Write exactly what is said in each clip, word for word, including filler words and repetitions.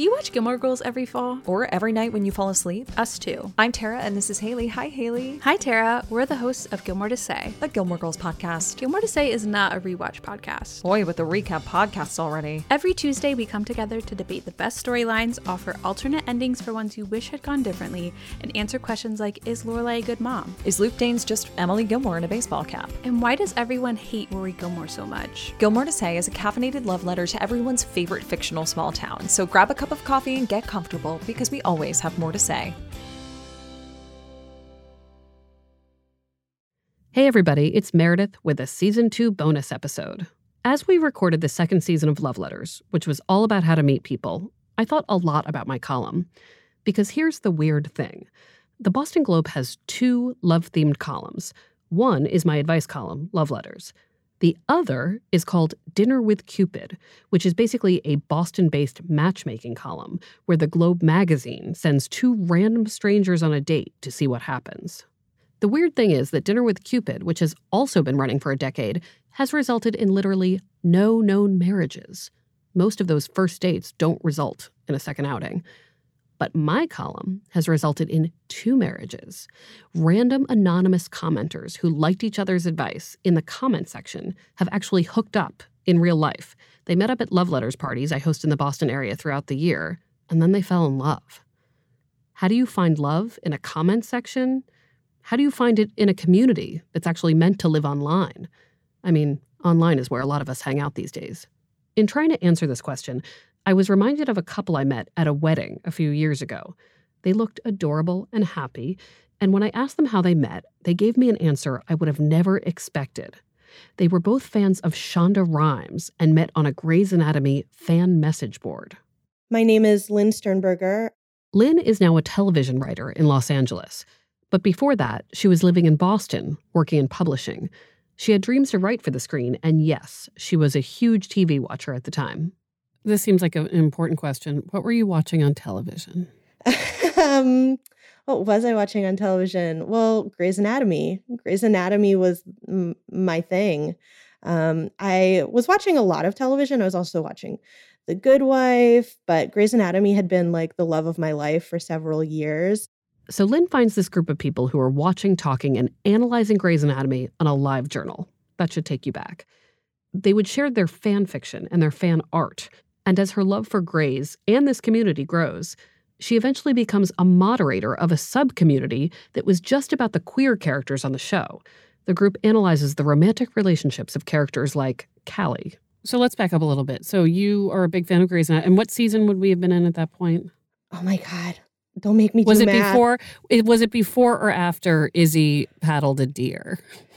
Do you watch Gilmore Girls every fall? Or every night when you fall asleep? Us too. I'm Tara, and this is Haley. Hi, Haley. Hi, Tara. We're the hosts of Gilmore to Say, a Gilmore Girls podcast. Gilmore to Say is not a rewatch podcast. Boy, with the recap podcasts already. Every Tuesday, we come together to debate the best storylines, offer alternate endings for ones you wish had gone differently, and answer questions like, is Lorelai a good mom? Is Luke Danes just Emily Gilmore in a baseball cap? And why does everyone hate Rory Gilmore so much? Gilmore to Say is a caffeinated love letter to everyone's favorite fictional small town. So grab a cup of coffee and get comfortable, because we always have more to say. Hey everybody, it's Meredith with a season two bonus episode. As we recorded the second season of Love Letters, which was all about how to meet people, I thought a lot about my column. Because here's the weird thing. The Boston Globe has two love-themed columns. One is my advice column, Love Letters. The other is called Dinner with Cupid, which is basically a Boston-based matchmaking column where the Globe magazine sends two random strangers on a date to see what happens. The weird thing is that Dinner with Cupid, which has also been running for a decade, has resulted in literally no known marriages. Most of those first dates don't result in a second outing. But my column has resulted in two marriages. Random anonymous commenters who liked each other's advice in the comment section have actually hooked up in real life. They met up at love letters parties I host in the Boston area throughout the year, and then they fell in love. How do you find love in a comment section? How do you find it in a community that's actually meant to live online? I mean, online is where a lot of us hang out these days. In trying to answer this question, I was reminded of a couple I met at a wedding a few years ago. They looked adorable and happy, and when I asked them how they met, they gave me an answer I would have never expected. They were both fans of Shonda Rhimes and met on a Grey's Anatomy fan message board. My name is Lynn Sternberger. Lynn is now a television writer in Los Angeles. But before that, she was living in Boston, working in publishing. She had dreams to write for the screen, and yes, she was a huge T V watcher at the time. This seems like an important question. What were you watching on television? um, what was I watching on television? Well, Grey's Anatomy. Grey's Anatomy was m- my thing. Um, I was watching a lot of television. I was also watching The Good Wife, but Grey's Anatomy had been like the love of my life for several years. So Lynn finds this group of people who are watching, talking, and analyzing Grey's Anatomy on a live journal. That should take you back. They would share their fan fiction and their fan art. And as her love for Grey's and this community grows, she eventually becomes a moderator of a sub-community that was just about the queer characters on the show. The group analyzes the romantic relationships of characters like Callie. So let's back up a little bit. So you are a big fan of Grey's Anatomy. And what season would we have been in at that point? Oh my God. Don't make me do was it math. before it was it before or after Izzy paddled a deer?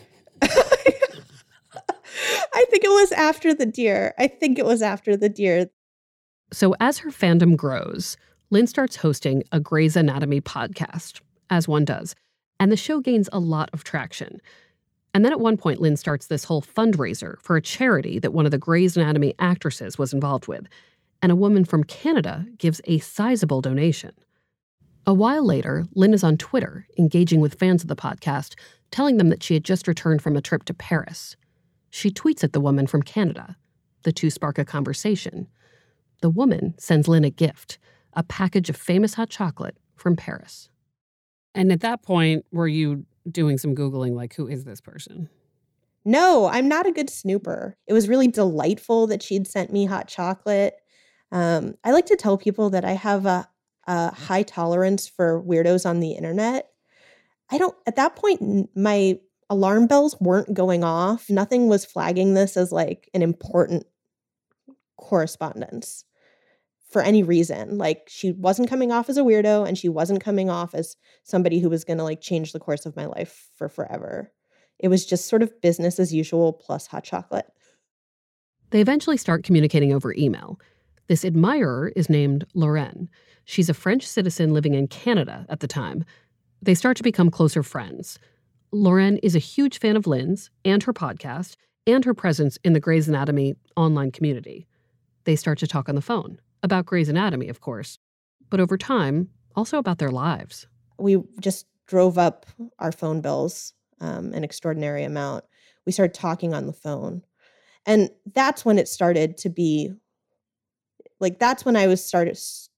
I think it was after the deer. I think it was after the deer. So as her fandom grows, Lynn starts hosting a Grey's Anatomy podcast, as one does, and the show gains a lot of traction. And then at one point, Lynn starts this whole fundraiser for a charity that one of the Grey's Anatomy actresses was involved with, and a woman from Canada gives a sizable donation. A while later, Lynn is on Twitter, engaging with fans of the podcast, telling them that she had just returned from a trip to Paris. She tweets at the woman from Canada. The two spark a conversation. The woman sends Lynn a gift, a package of famous hot chocolate from Paris. And at that point, were you doing some Googling, like, who is this person? No, I'm not a good snooper. It was really delightful that she'd sent me hot chocolate. Um, I like to tell people that I have a, a high tolerance for weirdos on the internet. I don't, at that point, my alarm bells weren't going off. Nothing was flagging this as like an important correspondence for any reason. Like, she wasn't coming off as a weirdo, and she wasn't coming off as somebody who was going to like change the course of my life for forever. It was just sort of business as usual plus hot chocolate. They eventually start communicating over email. This admirer is named Lorraine. She's a French citizen living in Canada at the time. They start to become closer friends. Lorraine is a huge fan of Lynn's and her podcast and her presence in the Grey's Anatomy online community. They start to talk on the phone, about Grey's Anatomy, of course, but over time, also about their lives. We just drove up our phone bills um, an extraordinary amount. We started talking on the phone. And that's when it started to be, like, that's when I was started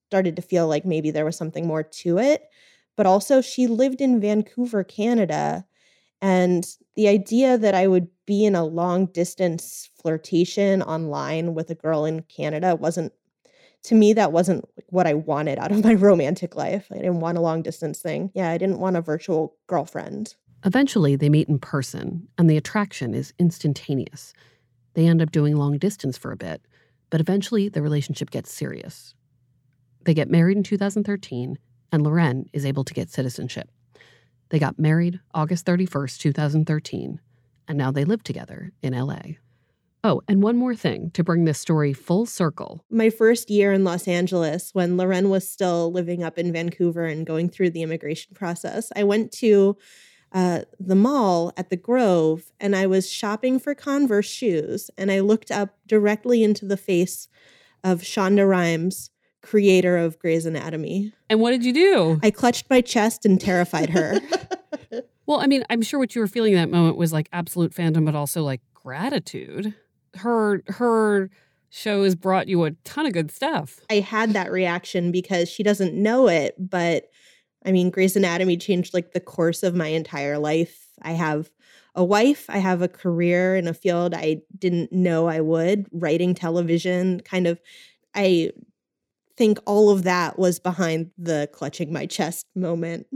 started to feel like maybe there was something more to it. But also she lived in Vancouver, Canada. And the idea that I would be in a long distance flirtation online with a girl in Canada wasn't, to me, that wasn't what I wanted out of my romantic life. I didn't want a long distance thing. Yeah, I didn't want a virtual girlfriend. Eventually, they meet in person, and the attraction is instantaneous. They end up doing long distance for a bit, but eventually the relationship gets serious. They get married in two thousand thirteen, and Loren is able to get citizenship. They got married August thirty-first, two thousand thirteen, and now they live together in L A. Oh, and one more thing to bring this story full circle. My first year in Los Angeles, when Loren was still living up in Vancouver and going through the immigration process, I went to uh, the mall at the Grove, and I was shopping for Converse shoes, and I looked up directly into the face of Shonda Rhimes, creator of Grey's Anatomy. And what did you do? I clutched my chest and terrified her. Well, I mean, I'm sure what you were feeling in that moment was like absolute fandom, but also like gratitude. Her her show has brought you a ton of good stuff. I had that reaction because she doesn't know it, but I mean, Grey's Anatomy changed like the course of my entire life. I have a wife, I have a career in a field I didn't know I would, writing television, kind of. I think all of that was behind the clutching my chest moment.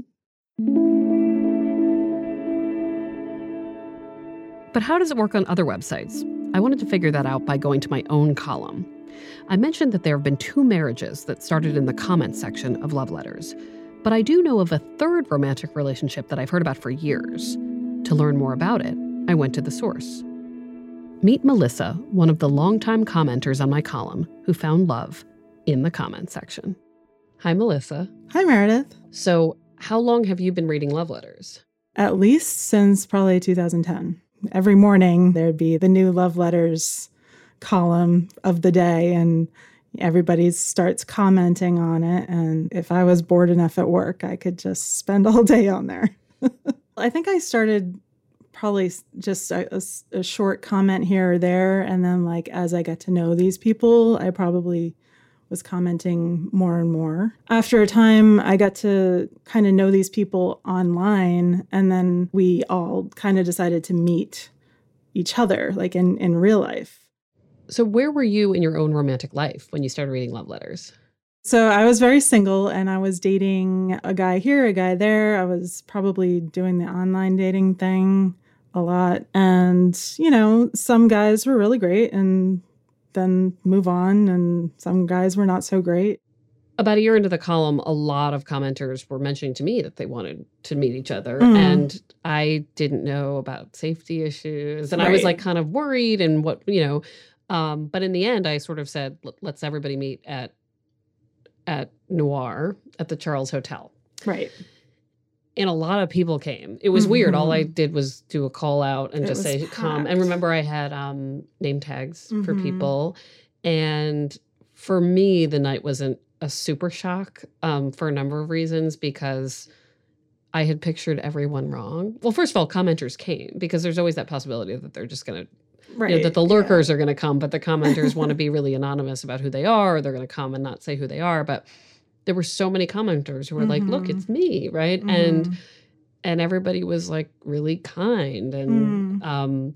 But how does it work on other websites? I wanted to figure that out by going to my own column. I mentioned that there have been two marriages that started in the comments section of Love Letters, but I do know of a third romantic relationship that I've heard about for years. To learn more about it, I went to the source. Meet Melissa, one of the longtime commenters on my column, who found love in the comments section. Hi, Melissa. Hi, Meredith. So, how long have you been reading Love Letters? At least since probably two thousand ten. Every morning, there'd be the new Love Letters column of the day, and everybody starts commenting on it. And if I was bored enough at work, I could just spend all day on there. I think I started probably just a, a, a short comment here or there. And then, like, as I got to know these people, I probably was commenting more and more. After a time, I got to kind of know these people online, and then we all kind of decided to meet each other, like in, in real life. So where were you in your own romantic life when you started reading Love Letters? So I was very single, and I was dating a guy here, a guy there. I was probably doing the online dating thing a lot. And, you know, some guys were really great and then move on, and some guys were not so great. About a year into the column, a lot of commenters were mentioning to me that they wanted to meet each other. Mm. And I didn't know about safety issues. And Right. I was like kind of worried and what, you know, um, but in the end, I sort of said, let's everybody meet at at Noir at the Charles Hotel. Right. And a lot of people came. It was mm-hmm. weird. All I did was do a call out and it just say, packed. come. And remember, I had um, name tags mm-hmm. for people. And for me, the night wasn't a super shock um, for a number of reasons, because I had pictured everyone wrong. Well, first of all, commenters came because there's always that possibility that they're just going to, right. you know, that the lurkers yeah. are going to come, but the commenters want to be really anonymous about who they are, or they're going to come and not say who they are. But there were so many commenters who were mm-hmm. like, look, it's me, right? Mm-hmm. And and everybody was like really kind. And mm. um,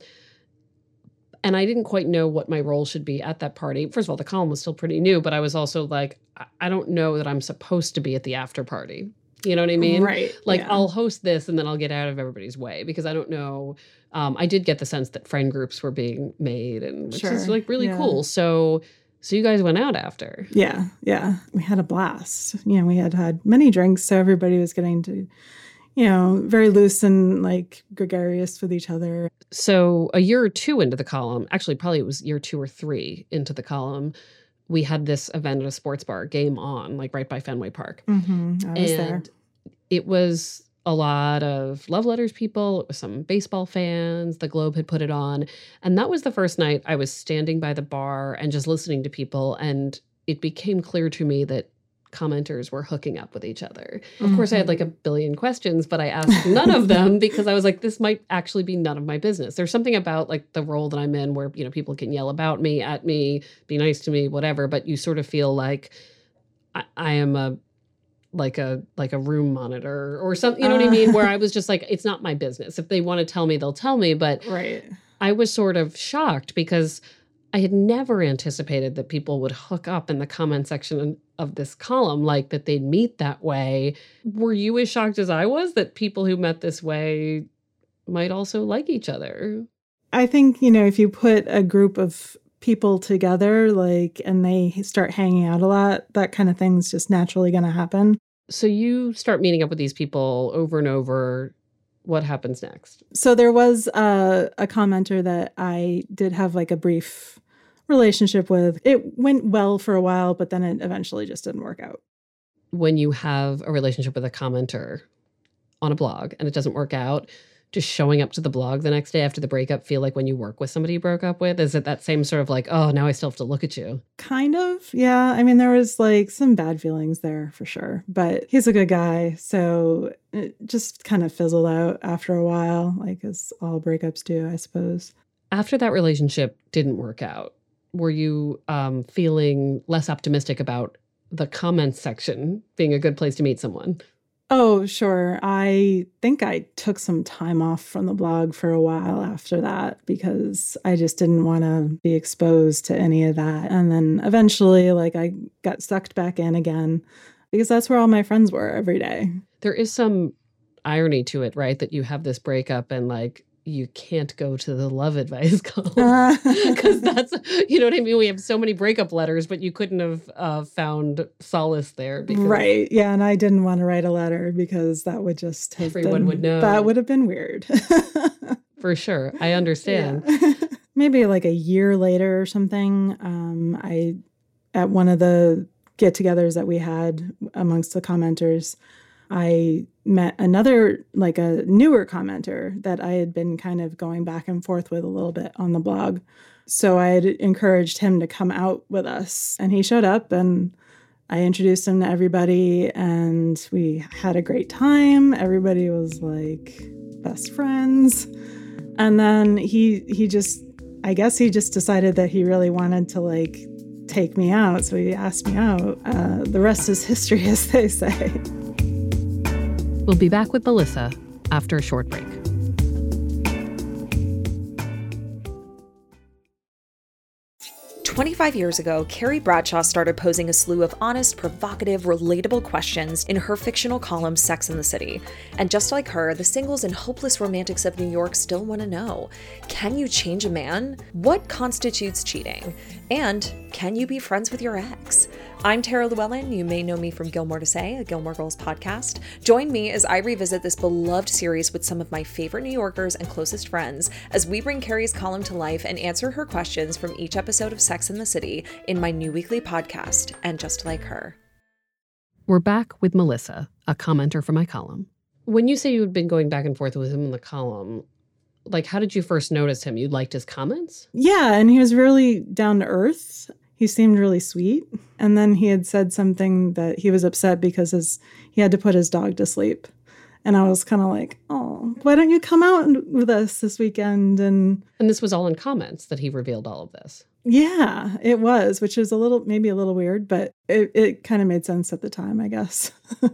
and I didn't quite know what my role should be at that party. First of all, the column was still pretty new, but I was also like, I, I don't know that I'm supposed to be at the after party. You know what I mean? Right. Like, yeah. I'll host this and then I'll get out of everybody's way, because I don't know. Um, I did get the sense that friend groups were being made, and which sure. is like really yeah. cool. So So you guys went out after. Yeah, yeah. We had a blast. You know, we had had many drinks, so everybody was getting to, you know, very loose and like gregarious with each other. So a year or two into the column, actually probably it was year two or three into the column, we had this event at a sports bar, Game On, like right by Fenway Park. Mm-hmm. I was and there. It was a lot of Love Letters people. It was some baseball fans. The Globe had put it on. And that was the first night I was standing by the bar and just listening to people. And it became clear to me that commenters were hooking up with each other. Of mm-hmm. course, I had like a billion questions, but I asked none of them because I was like, this might actually be none of my business. There's something about like the role that I'm in where, you know, people can yell about me, at me, be nice to me, whatever. But you sort of feel like I, I am a like a like a room monitor or something, you know uh, what I mean? Where I was just like, it's not my business. If they want to tell me, they'll tell me. But right. I was sort of shocked because I had never anticipated that people would hook up in the comment section of this column, like that they'd meet that way. Were you as shocked as I was that people who met this way might also like each other? I think, you know, if you put a group of people together, like, and they start hanging out a lot, that kind of thing's just naturally going to happen. So you start meeting up with these people over and over. What happens next? So there was a, a commenter that I did have like a brief relationship with. It went well for a while, but then it eventually just didn't work out. When you have a relationship with a commenter on a blog and it doesn't work out, just showing up to the blog the next day after the breakup feel like when you work with somebody you broke up with? Is it that same sort of like, oh, now I still have to look at you? Kind of, yeah. I mean, there was like some bad feelings there for sure, but he's a good guy. So it just kind of fizzled out after a while, like as all breakups do, I suppose. After that relationship didn't work out, were you um, feeling less optimistic about the comments section being a good place to meet someone? Oh, sure. I think I took some time off from the blog for a while after that because I just didn't want to be exposed to any of that. And then eventually, like, I got sucked back in again because that's where all my friends were every day. There is some irony to it, right? That you have this breakup and like, you can't go to the love advice column because that's, you know what I mean? We have so many breakup letters, but you couldn't have uh, found solace there. Because right. Yeah. And I didn't want to write a letter because that would just have everyone been, would know. That would have been weird. For sure. I understand. Yeah. Maybe like a year later or something, um, I, at one of the get-togethers that we had amongst the commenters, I met another, like a newer commenter that I had been kind of going back and forth with a little bit on the blog. So I had encouraged him to come out with us. And he showed up and I introduced him to everybody and we had a great time. Everybody was like best friends. And then he he just, I guess he just decided that he really wanted to like take me out. So he asked me out. Uh, the rest is history, as they say. We'll be back with Melissa after a short break. twenty-five years ago, Carrie Bradshaw started posing a slew of honest, provocative, relatable questions in her fictional column, Sex and the City. And just like her, the singles and hopeless romantics of New York still want to know, can you change a man? What constitutes cheating? And can you be friends with your ex? I'm Tara Llewellyn. You may know me from Gilmore to Say, a Gilmore Girls podcast. Join me as I revisit this beloved series with some of my favorite New Yorkers and closest friends as we bring Carrie's column to life and answer her questions from each episode of Sex and the City in my new weekly podcast, And Just Like Her. We're back with Melissa, a commenter for my column. When you say you had been going back and forth with him in the column, like, how did you first notice him? You liked his comments? Yeah, and he was really down to earth. He seemed really sweet. And then he had said something that he was upset because his he had to put his dog to sleep. And I was kind of like, oh, why don't you come out with us this weekend? And and this was all in comments that he revealed all of this. Yeah, it was, which is a little, maybe a little weird, but it, it kind of made sense at the time, I guess.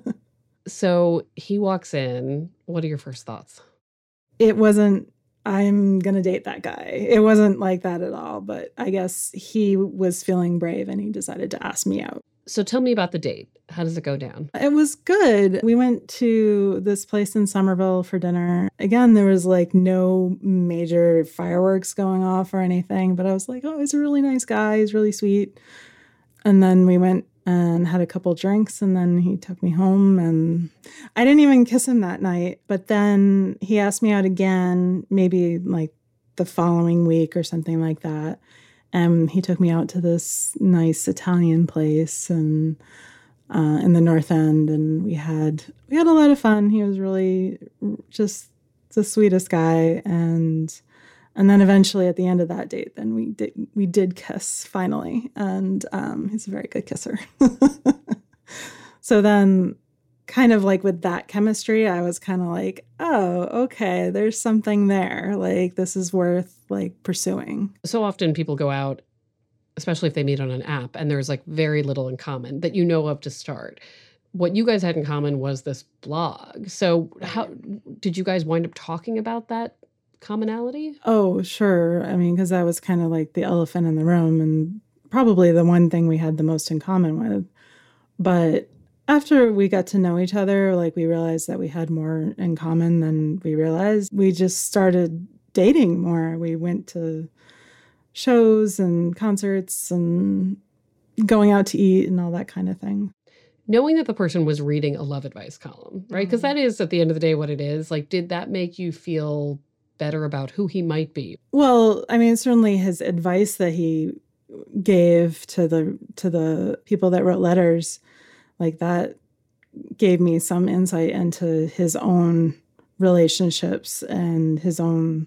So he walks in. What are your first thoughts? It wasn't, I'm going to date that guy. It wasn't like that at all, but I guess he was feeling brave and he decided to ask me out. So tell me about the date. How does it go down? It was good. We went to this place in Somerville for dinner. Again, there was like no major fireworks going off or anything, but I was like, oh, he's a really nice guy. He's really sweet. And then we went and had a couple drinks, and then he took me home, and I didn't even kiss him that night. But then he asked me out again, maybe like the following week or something like that. And he took me out to this nice Italian place and uh, in the North End, and we had we had a lot of fun. He was really just the sweetest guy, and and then eventually at the end of that date, then we did we did kiss finally, and um, he's a very good kisser. So then, kind of like with that chemistry, I was kind of like, oh, okay, there's something there. Like, this is worth like pursuing. So often people go out especially if they meet on an app and there's like very little in common that you know of to start. What you guys had in common was this blog. So how did you guys wind up talking about that commonality? Oh, sure. I mean, because that was kind of like the elephant in the room and probably the one thing we had the most in common with. But after we got to know each other, like we realized that we had more in common than we realized. We just started dating more. We went to shows and concerts and going out to eat and all that kind of thing. Knowing that the person was reading a love advice column, right? Because that is at the end of the day what it is. Like, did that make you feel better about who he might be? Well, I mean, certainly his advice that he gave to the to the people that wrote letters, like that gave me some insight into his own relationships and his own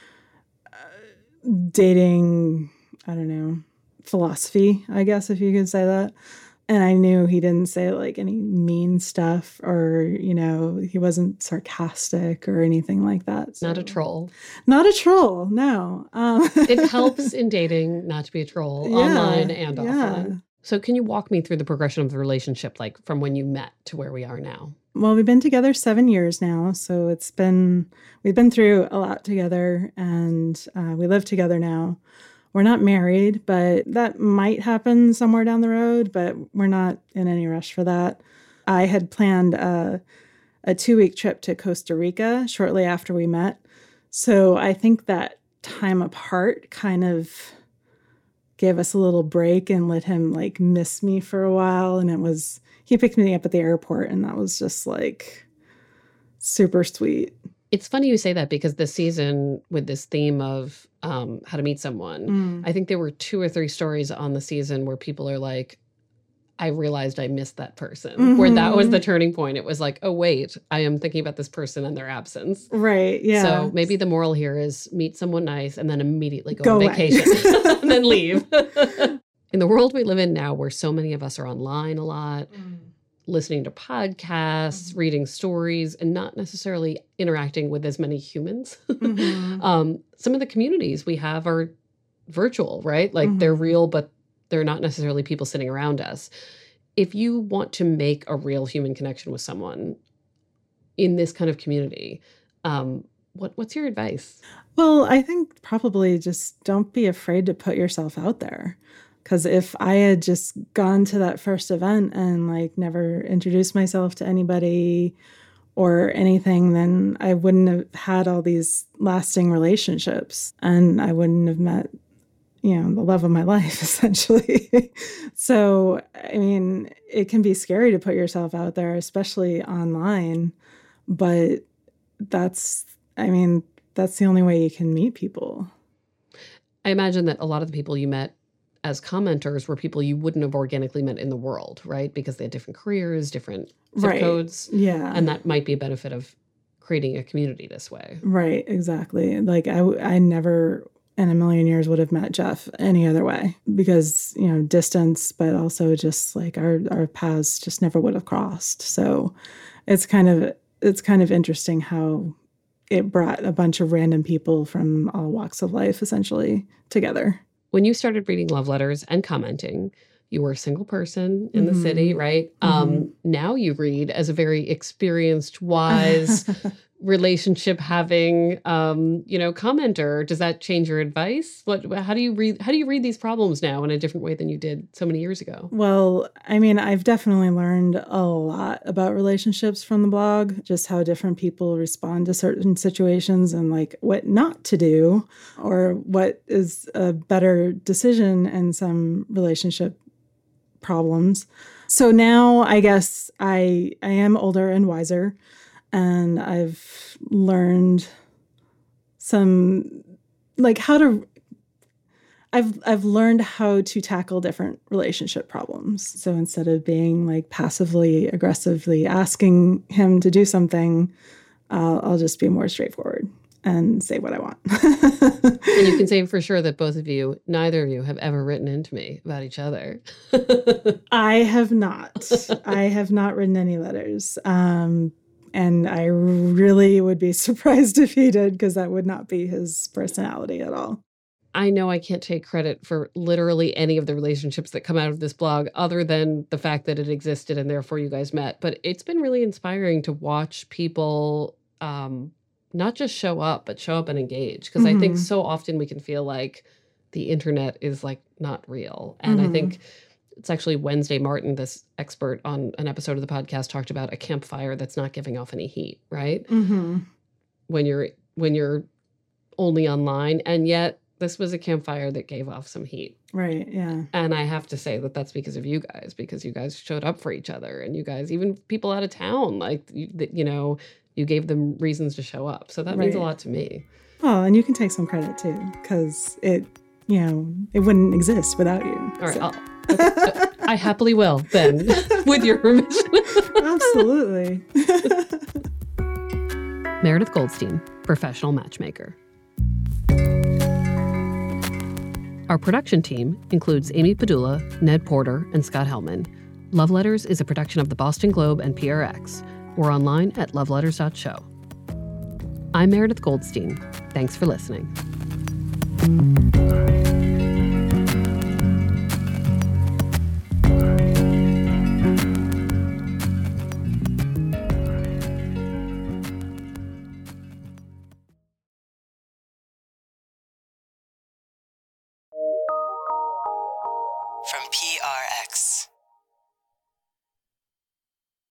uh, dating, I don't know, philosophy, I guess, if you could say that. And I knew he didn't say like any mean stuff or, you know, he wasn't sarcastic or anything like that. So. Not a troll. Not a troll, no. Um, it helps in dating not to be a troll, yeah, online and yeah. offline. So can you walk me through the progression of the relationship, like from when you met to where we are now? Well, we've been together seven years now. So it's been, we've been through a lot together and uh, we live together now. We're not married, but that might happen somewhere down the road, but we're not in any rush for that. I had planned a, a two-week trip to Costa Rica shortly after we met. So I think that time apart kind of gave us a little break and let him like miss me for a while. And it was, he picked me up at the airport and that was just like super sweet. It's funny you say that because this season with this theme of um, how to meet someone, mm. I think there were two or three stories on the season where people are like, I realized I missed that person, mm-hmm. where that was the turning point. It was like, oh, wait, I am thinking about this person and their absence. Right. Yeah. So maybe the moral here is meet someone nice and then immediately go, go on vacation and then leave. In the world we live in now, where so many of us are online a lot, mm. listening to podcasts, mm-hmm. reading stories, and not necessarily interacting with as many humans. Mm-hmm. um, some of the communities we have are virtual, right? Like mm-hmm. they're real, but they're not necessarily people sitting around us. If you want to make a real human connection with someone in this kind of community, um, what, what's your advice? Well, I think probably just don't be afraid to put yourself out there. Because if I had just gone to that first event and like never introduced myself to anybody or anything, then I wouldn't have had all these lasting relationships and I wouldn't have met, you know, the love of my life, essentially. So, I mean, it can be scary to put yourself out there, especially online. But that's, I mean, that's the only way you can meet people. I imagine that a lot of the people you met as commenters were people you wouldn't have organically met in the world, right? Because they had different careers, different zip right. codes. Yeah. And that might be a benefit of creating a community this way. Right, exactly. Like I, I never in a million years would have met Jeff any other way because, you know, distance, but also just like our, our paths just never would have crossed. So it's kind of, it's kind of interesting how it brought a bunch of random people from all walks of life essentially together. When you started reading love letters and commenting, you were a single person in mm-hmm. the city, right? Mm-hmm. Um, now you read as a very experienced, wise, relationship-having, um, you know, commenter. Does that change your advice? What? How do you read? How do you read these problems now in a different way than you did so many years ago? Well, I mean, I've definitely learned a lot about relationships from the blog, just how different people respond to certain situations and like what not to do, or what is a better decision in some relationship problems. So now I guess I I am older and wiser. And I've learned some, like how to, I've I've learned how to tackle different relationship problems. So instead of being like passively, aggressively asking him to do something, uh, I'll just be more straightforward and say what I want. And you can say for sure that both of you, neither of you have ever written into me about each other. I have not. I have not written any letters. Um, And I really would be surprised if he did, because that would not be his personality at all. I know I can't take credit for literally any of the relationships that come out of this blog other than the fact that it existed and therefore you guys met. But it's been really inspiring to watch people um, not just show up, but show up and engage. Because mm-hmm. I think so often we can feel like the internet is like not real. And mm-hmm. I think it's actually Wednesday Martin, this expert on an episode of the podcast, talked about a campfire that's not giving off any heat, right? Mm-hmm. When you're when you're only online, and yet this was a campfire that gave off some heat. Right, yeah. And I have to say that that's because of you guys, because you guys showed up for each other, and you guys, even people out of town, like, you, you know, you gave them reasons to show up. So that right. means a lot to me. Well, and you can take some credit too, because it, you know, it wouldn't exist without you. All right, so. I'll, okay, I happily will then, with your permission. Absolutely. Meredith Goldstein, professional matchmaker. Our production team includes Amy Padula, Ned Porter, and Scott Hellman. Love Letters is a production of the Boston Globe and P R X. We're online at love letters dot show. I'm Meredith Goldstein. Thanks for listening. From P R X.